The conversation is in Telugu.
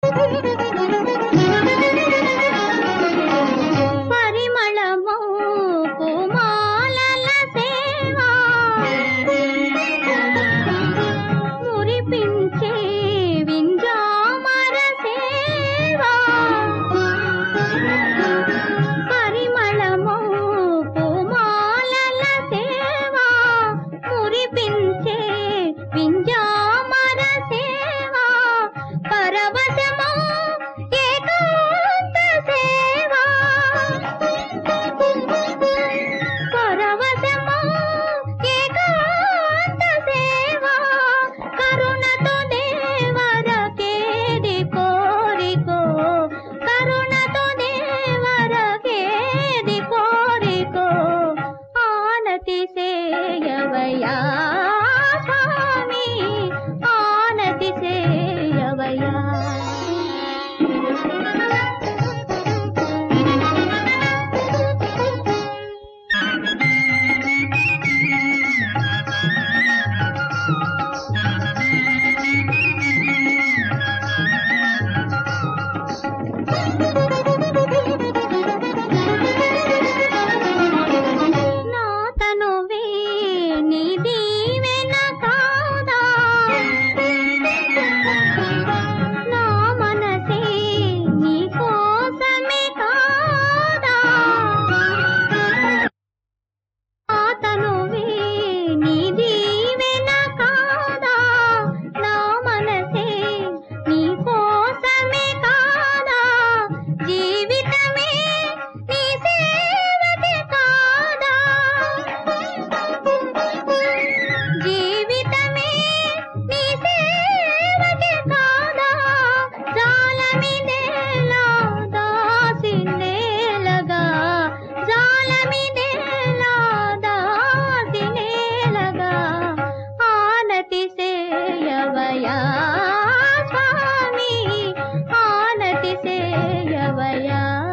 పరిమళమో పూమాలల సేవా మురిపించే వింజామర సేవా పరిమళమో పూమాలల సేవా మురిపించే వింజామర సేవా పరవశమో ఏకాంత సేవా పరవశమో ఏకాంత సేవా కరుణతో దేవరకేది కోరికో కరుణతో దేవరకేది కోరికో ఆనతి సేయవయా స్వామి ఆనతి సేయవయా నా తనువే నీ దీవెన కాదా నా మనసే నీ కోసమే కాదా నా తనువే నీ దీవెన కాదా నా మనసే నీ కోసమే కాదా జీవితమే నీ సేవకే కాదా జీవితమే నీ సేవకే కాదా జాలమిదేలా దాసినేలగా జాలమిదేలా దాసినేలగా ఆనతి సేయవయా స్వామి ఆనతి సేయవయా